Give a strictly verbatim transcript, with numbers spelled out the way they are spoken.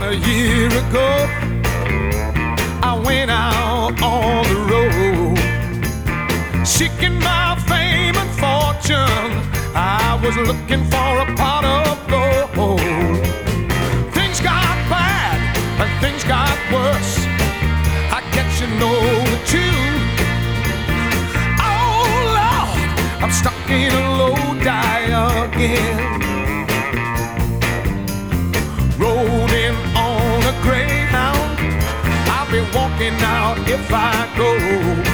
a year ago, I went out on the road, seeking my fame and fortune. I was looking for a pot of gold. Things got bad and things got worse, I guess you know the tune. Oh Lord, I'm stuck in a low die again, rolling on a Greyhound. I'll be walking out if I go.